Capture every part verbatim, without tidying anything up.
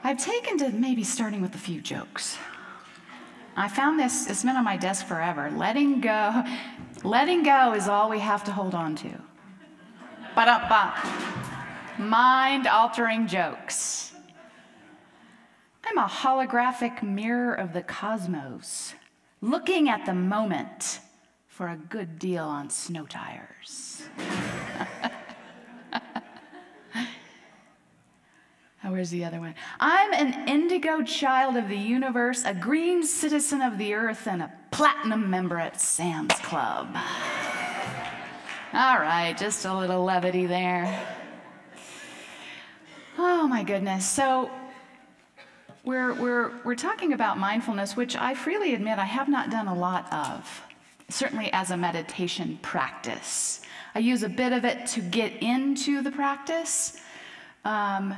I've taken to maybe starting with a few jokes. I found this, it's been on my desk forever. Letting go, letting go is all we have to hold on to. Ba-da-ba. Mind-altering jokes. I'm a holographic mirror of the cosmos, looking at the moment for a good deal on snow tires. Oh, where's the other one? I'm an indigo child of the universe, a green citizen of the earth, and a platinum member at Sam's Club. All right, just a little levity there. Oh my goodness. So we're we're we're talking about mindfulness, which I freely admit I have not done a lot of, certainly as a meditation practice. I use a bit of it to get into the practice. Um,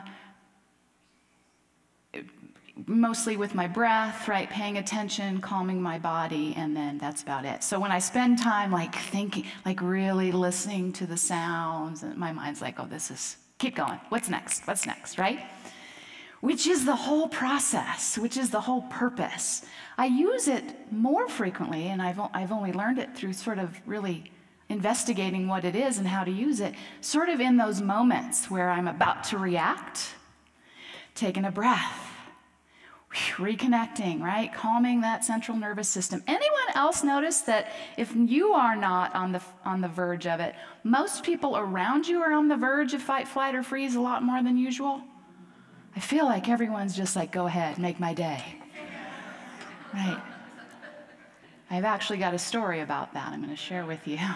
mostly with my breath, right, paying attention, calming my body, and then that's about it. So when I spend time like thinking, like really listening to the sounds, and my mind's like, oh, this is, keep going, what's next, what's next, right? Which is the whole process, which is the whole purpose. I use it more frequently, and I've, I've only learned it through sort of really investigating what it is and how to use it, sort of in those moments where I'm about to react, taking a breath, reconnecting, right? Calming that central nervous system. Anyone else notice that if you are not on the on the verge of it, most people around you are on the verge of fight, flight, or freeze a lot more than usual? I feel like everyone's just like, go ahead, make my day. Right. I've actually got a story about that I'm going to share with you.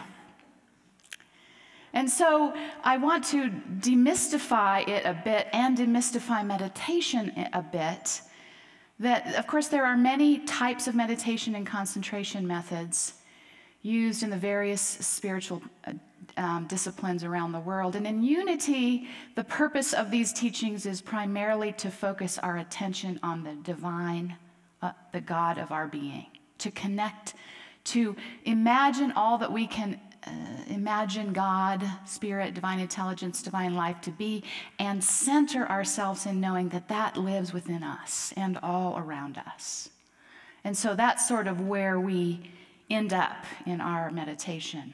And so I want to demystify it a bit and demystify meditation a bit. That, of course, there are many types of meditation and concentration methods used in the various spiritual um, disciplines around the world. And in Unity, the purpose of these teachings is primarily to focus our attention on the divine, uh, the God of our being, to connect, to imagine all that we can Uh, imagine God, spirit, divine intelligence, divine life to be, and center ourselves in knowing that that lives within us and all around us. And so that's sort of where we end up in our meditation.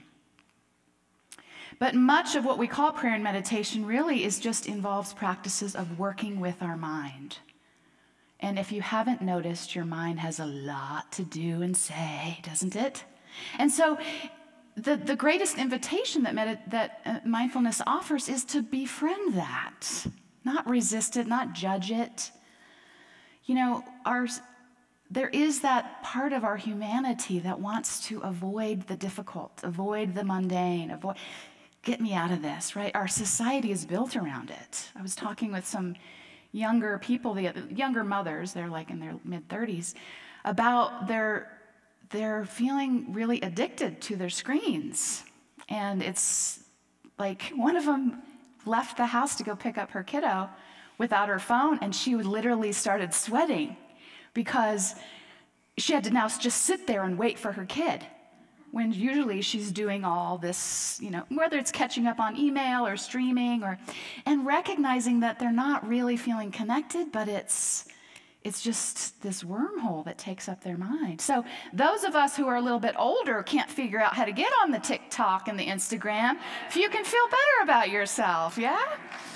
But much of what we call prayer and meditation really is just involves practices of working with our mind. And if you haven't noticed, your mind has a lot to do and say, doesn't it? And so The, the greatest invitation that, med- that uh, mindfulness offers is to befriend that, not resist it, not judge it. You know, our, there is that part of our humanity that wants to avoid the difficult, avoid the mundane, avoid, get me out of this, right? Our society is built around it. I was talking with some younger people, the younger mothers, they're like in their mid-thirties, about their they're feeling really addicted to their screens. And it's like one of them left the house to go pick up her kiddo without her phone, and she would literally started sweating because she had to now just sit there and wait for her kid, when usually she's doing all this, you know, whether it's catching up on email or streaming, or, and recognizing that they're not really feeling connected, but it's It's just this wormhole that takes up their mind. So those of us who are a little bit older can't figure out how to get on the TikTok and the Instagram. If you can feel better about yourself, yeah?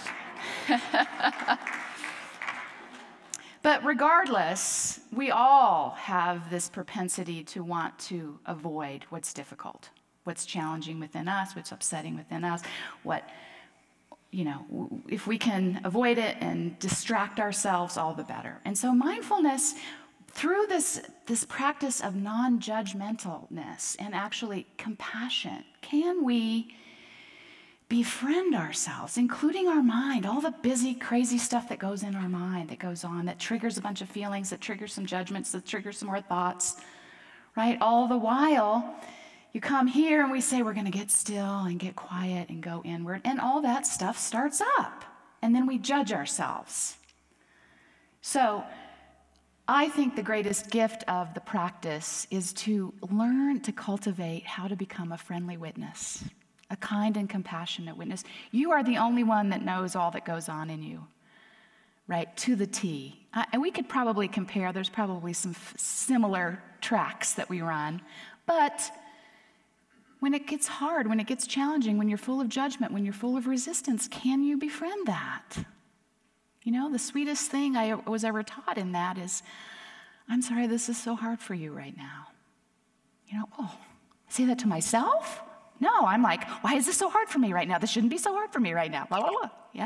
But regardless, we all have this propensity to want to avoid what's difficult, what's challenging within us, what's upsetting within us, what, you know, if we can avoid it and distract ourselves, all the better. And so mindfulness, through this, this practice of non-judgmentalness and actually compassion, can we befriend ourselves, including our mind, all the busy, crazy stuff that goes in our mind, that goes on, that triggers a bunch of feelings, that triggers some judgments, that triggers some more thoughts, right? All the while, you come here and we say we're going to get still and get quiet and go inward, and all that stuff starts up, and then we judge ourselves. So I think the greatest gift of the practice is to learn to cultivate how to become a friendly witness, a kind and compassionate witness. You are the only one that knows all that goes on in you, right, to the T. Uh, and we could probably compare, there's probably some f- similar tracks that we run, but when it gets hard, when it gets challenging, when you're full of judgment, when you're full of resistance, can you befriend that? You know, the sweetest thing I was ever taught in that is, I'm sorry, this is so hard for you right now. You know, oh, I say that to myself? No, I'm like, why is this so hard for me right now? This shouldn't be so hard for me right now. Blah, blah, blah. Yeah?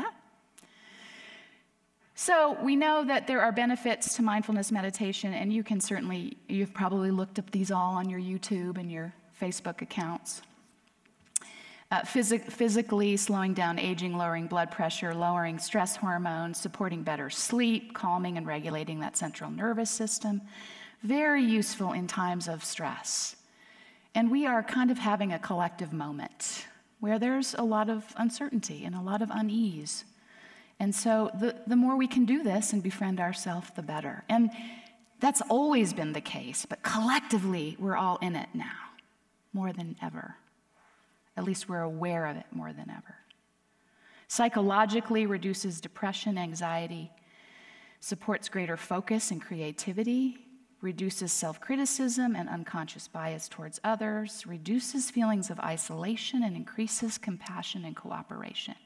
So we know that there are benefits to mindfulness meditation, and you can certainly, you've probably looked up these all on your YouTube and your Facebook accounts. Uh, phys- physically slowing down aging, lowering blood pressure, lowering stress hormones, supporting better sleep, calming and regulating that central nervous system. Very useful in times of stress. And we are kind of having a collective moment where there's a lot of uncertainty and a lot of unease. And so the, the more we can do this and befriend ourselves, the better. And that's always been the case, but collectively, we're all in it now, more than ever. At least we're aware of it more than ever. Psychologically, reduces depression, anxiety, supports greater focus and creativity, reduces self-criticism and unconscious bias towards others, reduces feelings of isolation, and increases compassion and cooperation.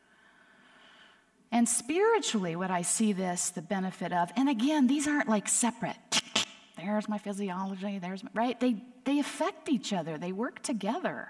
And spiritually, what I see this, the benefit of, and again, these aren't like separate. There's my physiology, there's my, right? They, they affect each other, they work together.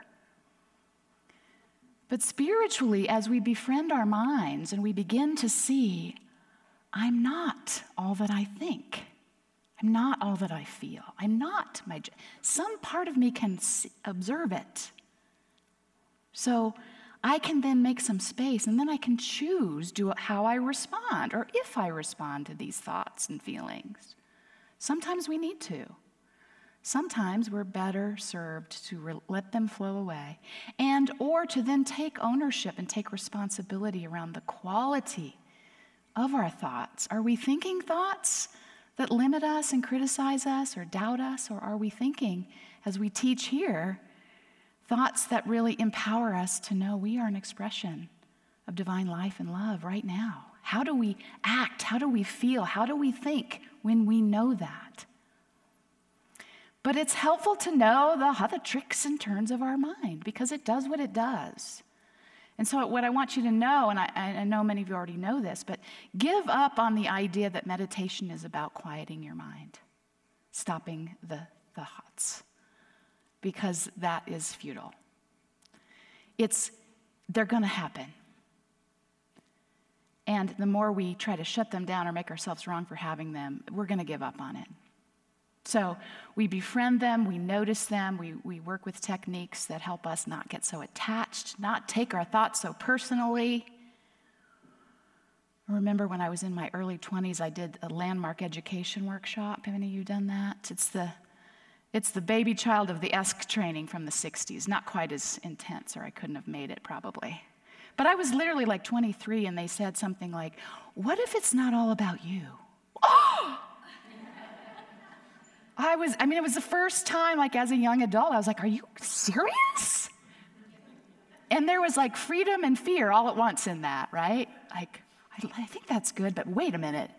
But spiritually, as we befriend our minds and we begin to see, I'm not all that I think. I'm not all that I feel. I'm not my, some part of me can see, observe it. So I can then make some space, and then I can choose do, how I respond, or if I respond to these thoughts and feelings. Sometimes we need to. Sometimes we're better served to re- let them flow away, and or to then take ownership and take responsibility around the quality of our thoughts. Are we thinking thoughts that limit us and criticize us or doubt us, or are we thinking, as we teach here, thoughts that really empower us to know we are an expression of divine life and love right now? How do we act? How do we feel? How do we think when we know that? But it's helpful to know the, how the tricks and turns of our mind, because it does what it does. And so what I want you to know, and I, I know many of you already know this, but give up on the idea that meditation is about quieting your mind, stopping the, the thoughts, because that is futile. It's, they're going to happen. And the more we try to shut them down or make ourselves wrong for having them, we're going to give up on it. So we befriend them, we notice them, we, we work with techniques that help us not get so attached, not take our thoughts so personally. I remember when I was in my early twenties, I did a landmark education workshop. Have any of you done that? It's the, it's the baby child of the E S C training from the sixties. Not quite as intense, or I couldn't have made it probably. But I was literally like twenty-three, and they said something like, what if it's not all about you? Oh! I was, I mean, it was the first time, like, as a young adult, I was like, are you serious? And there was, like, freedom and fear all at once in that, right? Like, I, I think that's good, but wait a minute.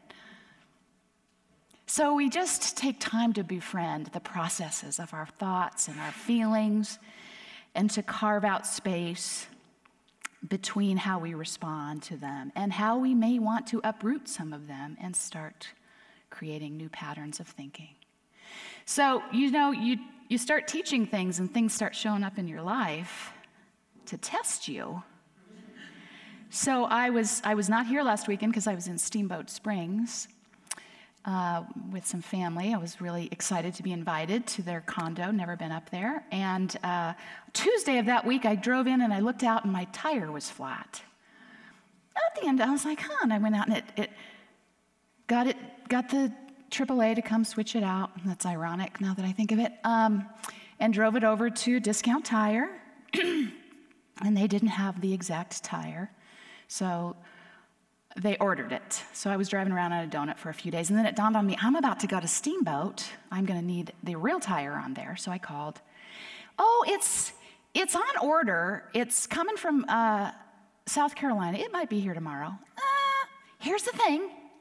So we just take time to befriend the processes of our thoughts and our feelings, and to carve out space between how we respond to them and how we may want to uproot some of them and start creating new patterns of thinking. So, you know, you, you start teaching things and things start showing up in your life to test you. So I was I was not here last weekend because I was in Steamboat Springs uh, with some family. I was really excited to be invited to their condo, never been up there. And uh, Tuesday of that week, I drove in and I looked out and my tire was flat. At the end, I was like, huh, and I went out and it, it got it got the triple A to come switch it out. That's ironic now that I think of it. Um, and drove it over to Discount Tire, and they didn't have the exact tire, so they ordered it. So I was driving around on a donut for a few days, and then it dawned on me, I'm about to go to Steamboat. I'm going to need the real tire on there, so I called. Oh, it's it's on order. It's coming from uh, South Carolina. It might be here tomorrow. Uh, here's the thing.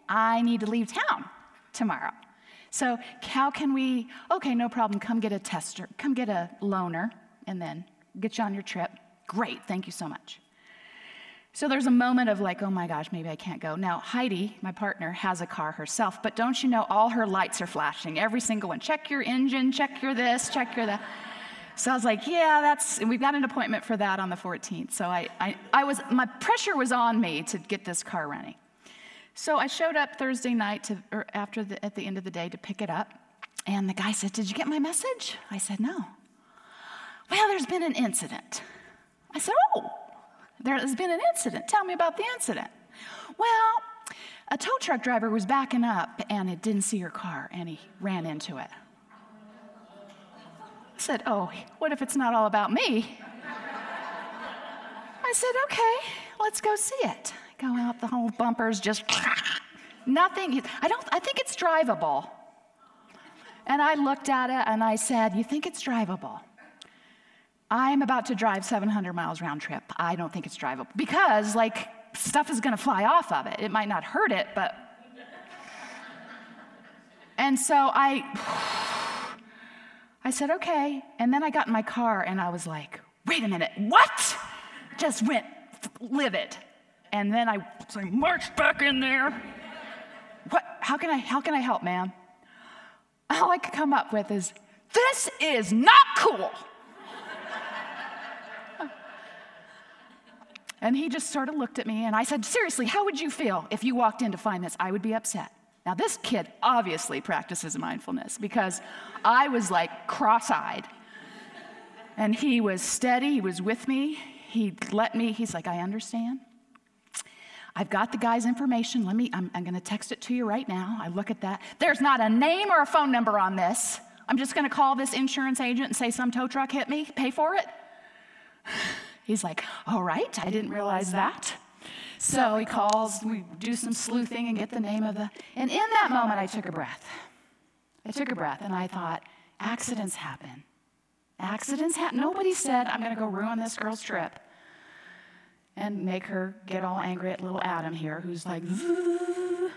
I need to leave town tomorrow. So how can we, okay, no problem, come get a tester, come get a loaner, and then get you on your trip. Great, thank you so much. So there's a moment of like, oh my gosh, maybe I can't go. Now, Heidi, my partner, has a car herself, but don't you know all her lights are flashing, every single one. Check your engine, check your this, check your that. So I was like, yeah, that's, and we've got an appointment for that on the fourteenth. So I, I, I was, my pressure was on me to get this car running. So I showed up Thursday night to, or after the, at the end of the day to pick it up. And the guy said, did you get my message? I said, no. Well, there's been an incident. I said, oh, there has been an incident. Tell me about the incident. Well, a tow truck driver was backing up and it didn't see your car and he ran into it. I said, oh, what if it's not all about me? I said, okay, let's go see it. Go out, the whole bumper's just nothing. I don't, I think it's drivable. And I looked at it and I said, you think it's drivable? I'm about to drive seven hundred miles round trip. I don't think it's drivable because like stuff is gonna fly off of it. It might not hurt it, but. And so I, I said, okay. And then I got in my car and I was like, wait a minute, what? Just went livid. And then I was like, marched back in there. What, how can I, how can I help, ma'am? All I could come up with is, this is not cool. And he just sort of looked at me and I said, seriously, how would you feel if you walked in to find this? I would be upset. Now this kid obviously practices mindfulness because I was like cross-eyed. And he was steady, he was with me. He let me, he's like, I understand. I've got the guy's information. Let me, I'm, I'm gonna text it to you right now. I look at that. There's not a name or a phone number on this. I'm just gonna call this insurance agent and say some tow truck hit me, pay for it. He's like, all right, I didn't realize that. So he calls, we do some sleuthing and get the name of the, and in that moment I took a breath. I took a breath and I thought, accidents happen. Accidents happen. Nobody said, I'm gonna go ruin this girl's trip and make her get all angry at little Adam here, who's like, Vroom.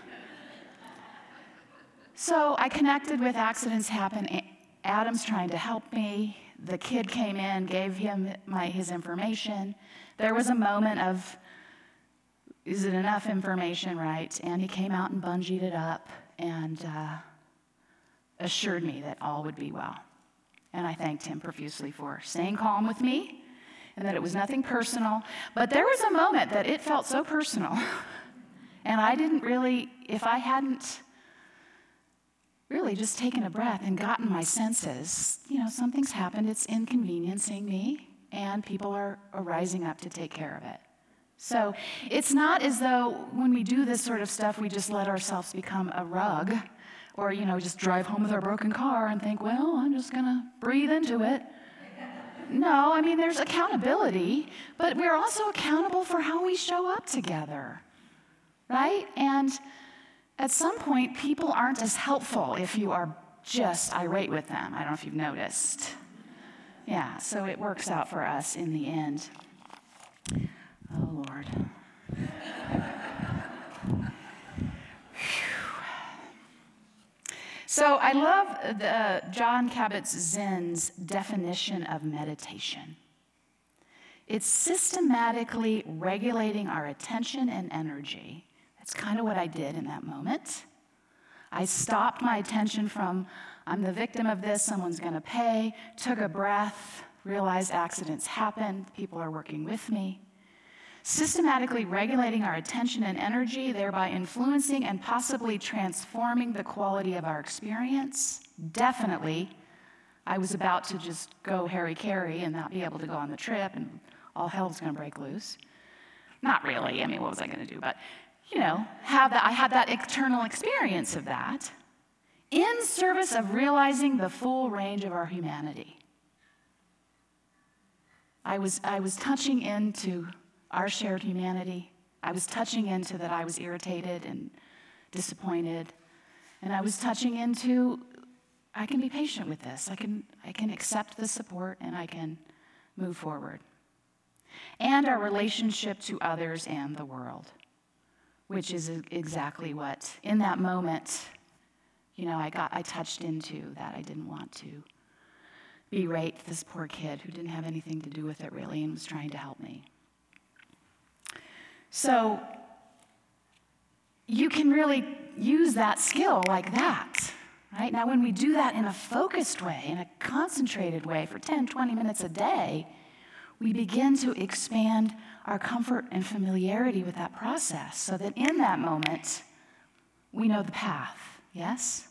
So I connected with accidents happen. Adam's trying to help me. The kid came in, gave him my, his information. There was a moment of, is it enough information, right? And he came out and bungeed it up and uh, assured me that all would be well. And I thanked him profusely for staying calm with me and that it was nothing personal. But there was a moment that it felt so personal. And I didn't really, if I hadn't really just taken a breath and gotten my senses, you know, something's happened, it's inconveniencing me, and people are, are rising up to take care of it. So it's not as though when we do this sort of stuff, we just let ourselves become a rug, or, you know, just drive home with our broken car and think, well, I'm just gonna breathe into it. No, I mean, there's accountability, but we're also accountable for how we show up together, right? And at some point, people aren't as helpful if you are just irate with them. I don't know if you've noticed. Yeah, so it works out for us in the end. Oh, Lord. So I love the Jon Kabat-Zinn's definition of meditation. It's systematically regulating our attention and energy. That's kind of what I did in that moment. I stopped my attention from, I'm the victim of this, someone's gonna pay, took a breath, realized accidents happen, people are working with me. Systematically regulating our attention and energy, thereby influencing and possibly transforming the quality of our experience. Definitely, I was about to just go hairy-carry and not be able to go on the trip and all hell's gonna break loose. Not really, I mean, what was I gonna do? But you know, have that, I had that internal experience of that in service of realizing the full range of our humanity. I was, I was touching into our shared humanity. I was touching into that I was irritated and disappointed. And I was touching into, I can be patient with this. I can, I can accept the support and I can move forward. And our relationship to others and the world. which is exactly what, in that moment, you know, I got, I touched into that I didn't want to berate this poor kid who didn't have anything to do with it really and was trying to help me. So you can really use that skill like that, right? Now, when we do that in a focused way, in a concentrated way for ten, twenty minutes a day, we begin to expand our comfort and familiarity with that process so that in that moment, we know the path, yes?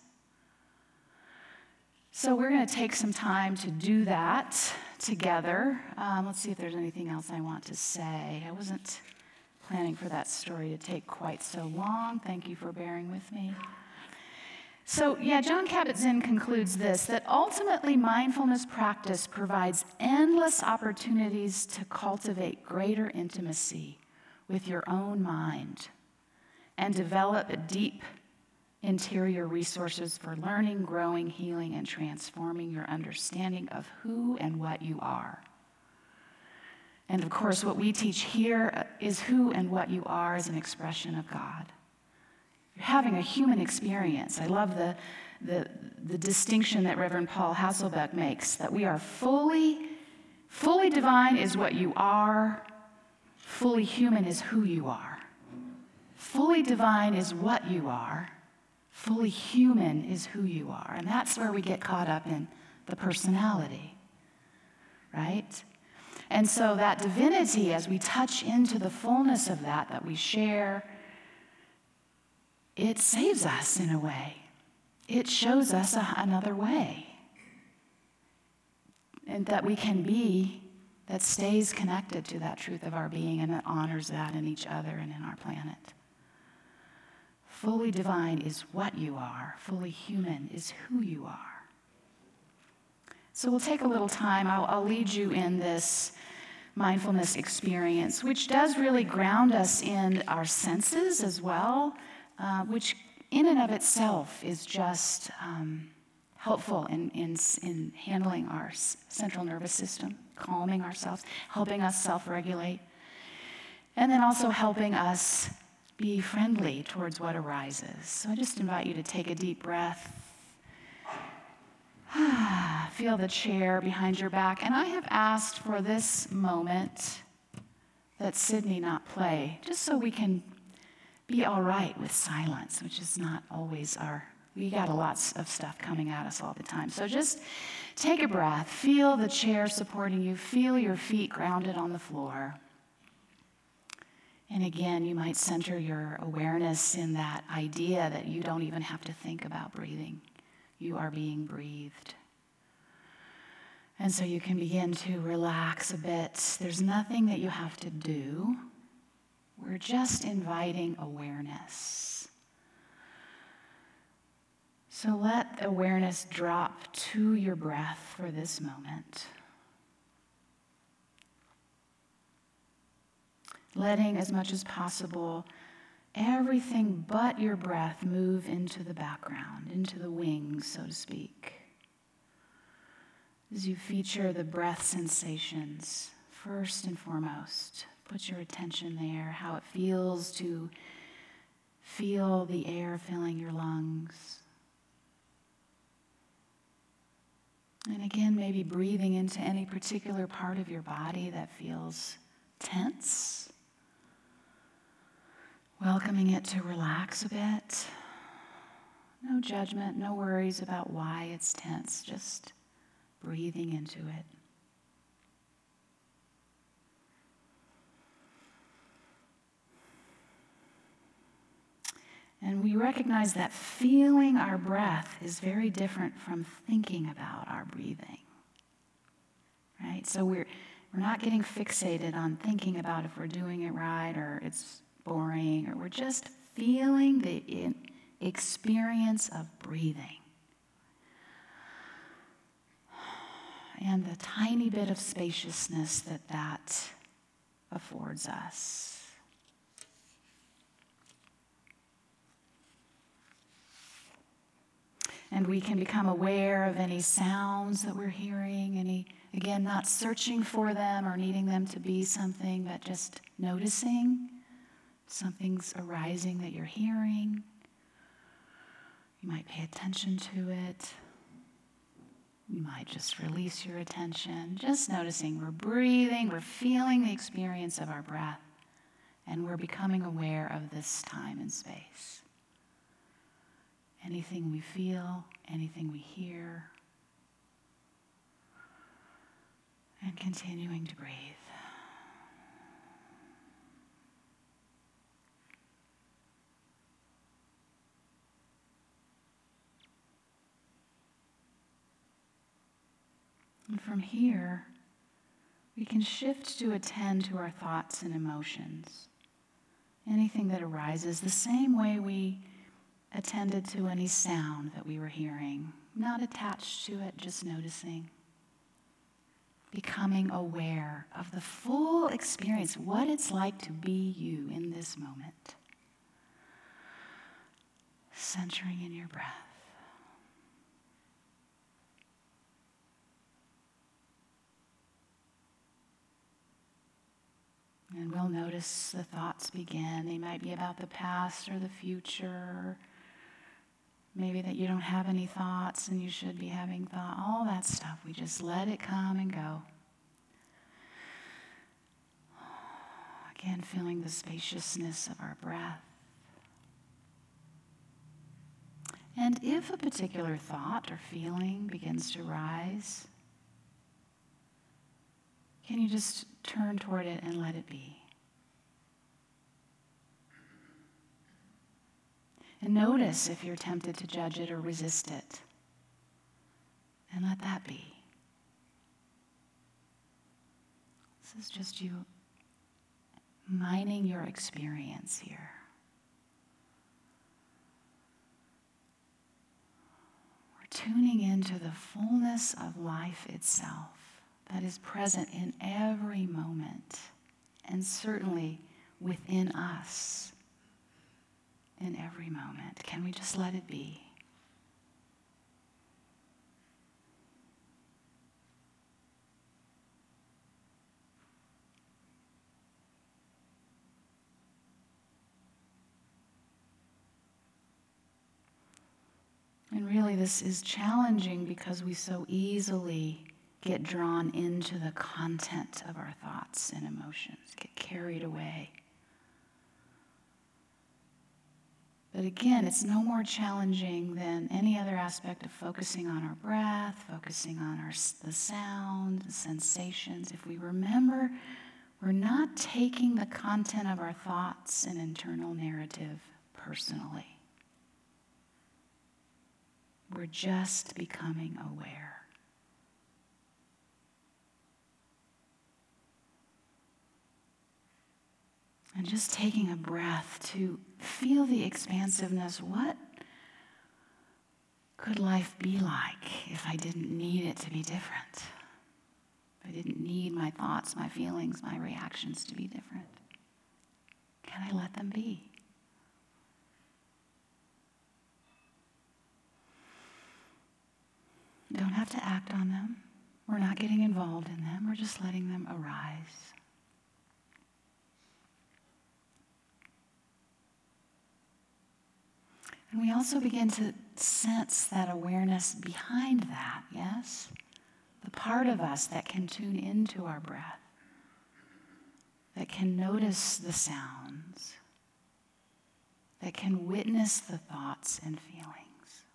So we're going to take some time to do that together. Um, let's see if there's anything else I want to say. I wasn't planning for that story to take quite so long. Thank you for bearing with me. So, yeah, Jon Kabat-Zinn concludes this, that ultimately mindfulness practice provides endless opportunities to cultivate greater intimacy with your own mind and develop a deep interior resources for learning, growing, healing, and transforming your understanding of who and what you are. And of course, what we teach here is who and what you are as an expression of God. You're having a human experience. I love the, the, the distinction that Reverend Paul Hasselbeck makes, that we are fully, fully divine is what you are, fully human is who you are. Fully divine is what you are, fully human is who you are. And that's where we get caught up in the personality, right? And so that divinity, as we touch into the fullness of that, that we share, it saves us in a way. It shows us a, another way. And that we can be, that stays connected to that truth of our being and that honors that in each other and in our planet. Fully divine is what you are. Fully human is who you are. So we'll take a little time. I'll, I'll lead you in this mindfulness experience, which does really ground us in our senses as well. Uh, which in and of itself is just um, helpful in, in, in handling our s- central nervous system, calming ourselves, helping us self-regulate, and then also helping us be friendly towards what arises. So I just invite you to take a deep breath. Feel the chair behind your back. And I have asked for this moment that Sydney not play, just so we can be all right with silence, which is not always our, we got a lot of stuff coming at us all the time. So just take a breath, feel the chair supporting you, feel your feet grounded on the floor. And again, you might center your awareness in that idea that you don't even have to think about breathing. You are being breathed. And so you can begin to relax a bit. There's nothing that you have to do. We're just inviting awareness. So let awareness drop to your breath for this moment. Letting as much as possible everything but your breath move into the background, into the wings, so to speak. As you feature the breath sensations, first and foremost, put your attention there, how it feels to feel the air filling your lungs. And again, maybe breathing into any particular part of your body that feels tense. Welcoming it to relax a bit. No judgment, no worries about why it's tense, just breathing into it. And we recognize that feeling our breath is very different from thinking about our breathing, right? So we're we're not getting fixated on thinking about if we're doing it right or it's boring, or we're just feeling the in, experience of breathing. And the tiny bit of spaciousness that that affords us. And we can become aware of any sounds that we're hearing, any, again, not searching for them or needing them to be something, but just noticing Something's arising that you're hearing. You might pay attention to it. You might just release your attention, just noticing we're breathing, we're feeling the experience of our breath, and we're becoming aware of this time and space. Anything we feel, anything we hear, and continuing to breathe. And from here, we can shift to attend to our thoughts and emotions. Anything that arises the same way we attended to any sound that we were hearing, not attached to it, just noticing. Becoming aware of the full experience, what it's like to be you in this moment. Centering in your breath. And we'll notice the thoughts begin. They might be about the past or the future. Maybe that you don't have any thoughts and you should be having thought. All that stuff. We just let it come and go. Again, feeling the spaciousness of our breath. And if a particular thought or feeling begins to rise, can you just turn toward it and let it be? And notice if you're tempted to judge it or resist it. And let that be. This is just you mining your experience here. We're tuning into the fullness of life itself that is present in every moment, and certainly within us in every moment. Can we just let it be? And really this is challenging because we so easily get drawn into the content of our thoughts and emotions, get carried away. But again, it's no more challenging than any other aspect of focusing on our breath, focusing on our the sound, the sensations. If we remember, we're not taking the content of our thoughts and internal narrative personally. We're just becoming aware. And just taking a breath to feel the expansiveness. What could life be like if I didn't need it to be different? If I didn't need my thoughts, my feelings, my reactions to be different? Can I let them be? You don't have to act on them. We're not getting involved in them. We're just letting them arise. And we also begin to sense that awareness behind that, yes? The part of us that can tune into our breath, that can notice the sounds, that can witness the thoughts and feelings.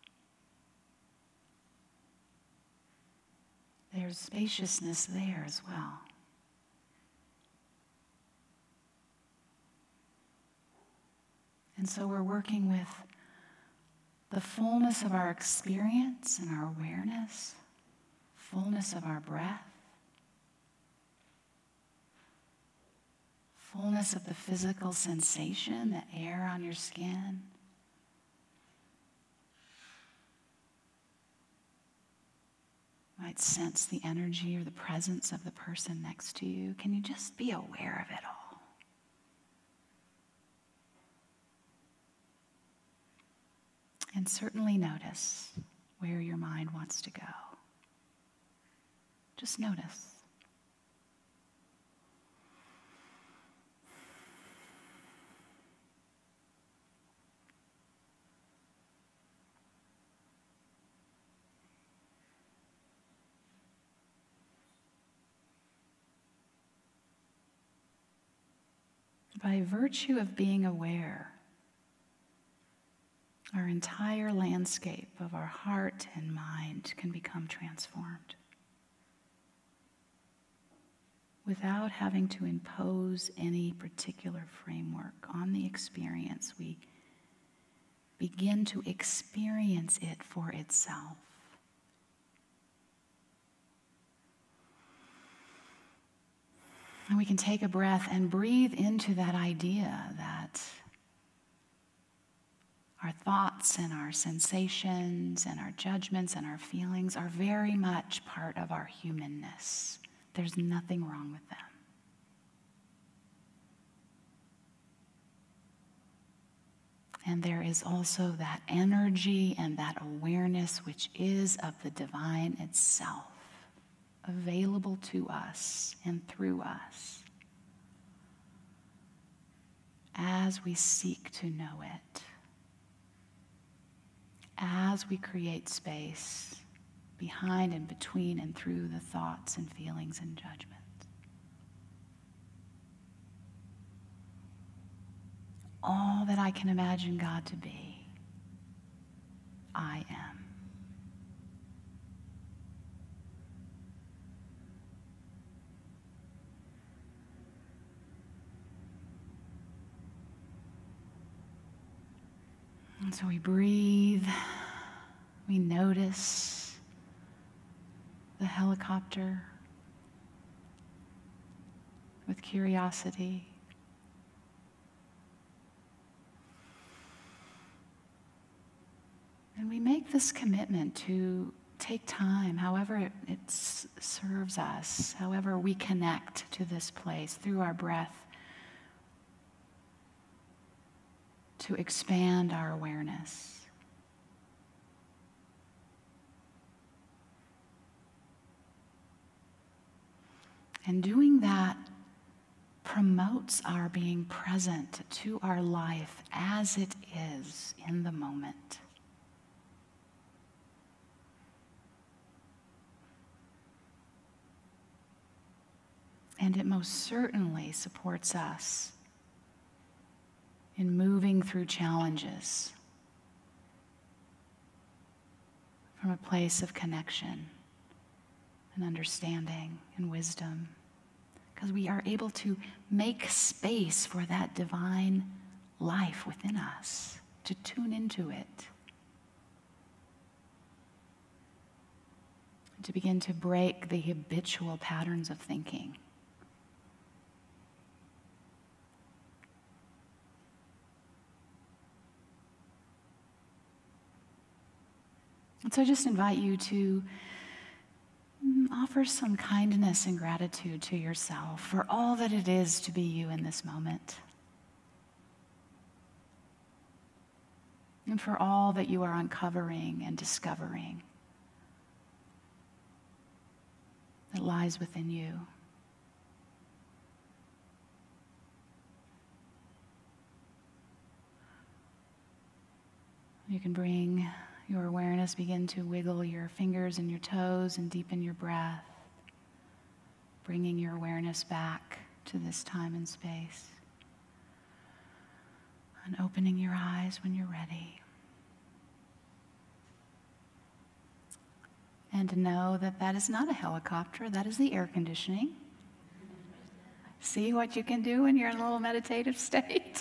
There's spaciousness there as well. And so we're working with the fullness of our experience and our awareness, fullness of our breath, fullness of the physical sensation, the air on your skin. You might sense the energy or the presence of the person next to you. Can you just be aware of it all? And certainly notice where your mind wants to go. Just notice. by virtue of being aware, our entire landscape of our heart and mind can become transformed without having to impose any particular framework on the experience. We begin to experience it for itself. And we can take a breath and breathe into that idea that our thoughts and our sensations and our judgments and our feelings are very much part of our humanness. There's nothing wrong with them. And there is also that energy and that awareness which is of the divine itself, available to us and through us as we seek to know it, as we create space behind and between and through the thoughts and feelings and judgments. All that I can imagine God to be, I am. And so we breathe, we notice the helicopter with curiosity. And we make this commitment to take time, however it, it s- serves us, however we connect to this place through our breath, to expand our awareness. And doing that promotes our being present to our life as it is in the moment. And it most certainly supports us in moving through challenges from a place of connection and understanding and wisdom, because we are able to make space for that divine life within us, to tune into it, to begin to break the habitual patterns of thinking. And so I just invite you to offer some kindness and gratitude to yourself for all that it is to be you in this moment. And for all that you are uncovering and discovering that lies within you. You can bring your awareness, begin to wiggle your fingers and your toes and deepen your breath, bringing your awareness back to this time and space, and opening your eyes when you're ready. And to know that that is not a helicopter, that is the air conditioning. See what you can do when you're in a little meditative state?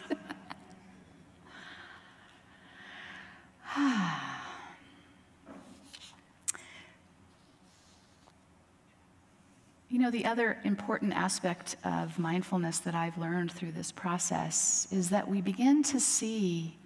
You know, the other important aspect of mindfulness that I've learned through this process is that we begin to see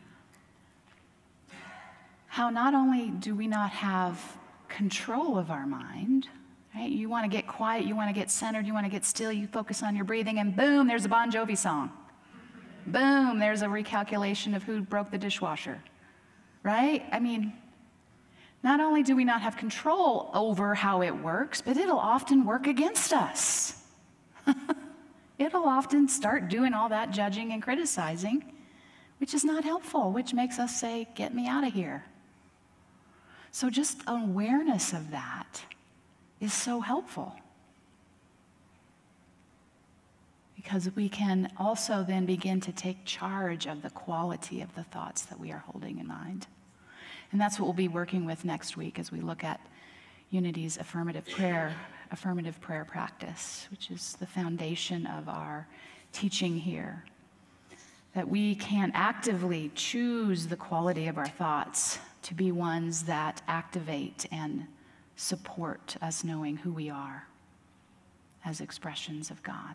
how not only do we not have control of our mind, right? You want to get quiet, you want to get centered, you want to get still, you focus on your breathing, and boom, there's a Bon Jovi song. Boom, there's a recalculation of who broke the dishwasher, right? I mean, not only do we not have control over how it works, but it'll often work against us. It'll often start doing all that judging and criticizing, which is not helpful, which makes us say, get me out of here. So just awareness of that is so helpful. because we can also then begin to take charge of the quality of the thoughts that we are holding in mind. And that's what we'll be working with next week as we look at Unity's affirmative prayer, affirmative prayer practice, which is the foundation of our teaching here. That we can actively choose the quality of our thoughts to be ones that activate and support us knowing who we are as expressions of God.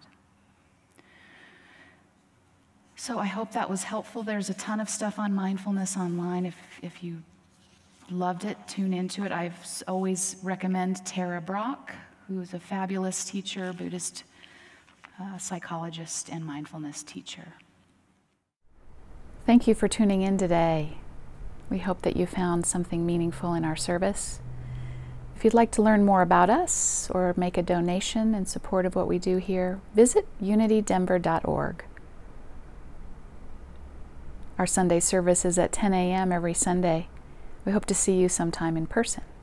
So I hope that was helpful. There's a ton of stuff on mindfulness online. If, if you loved it, tune into it. I always recommend Tara Brach, who is a fabulous teacher, Buddhist uh, psychologist, and mindfulness teacher. Thank you for tuning in today. We hope that you found something meaningful in our service. If you'd like to learn more about us or make a donation in support of what we do here, visit unity denver dot org. Our Sunday service is at ten a.m. every Sunday. We hope to see you sometime in person.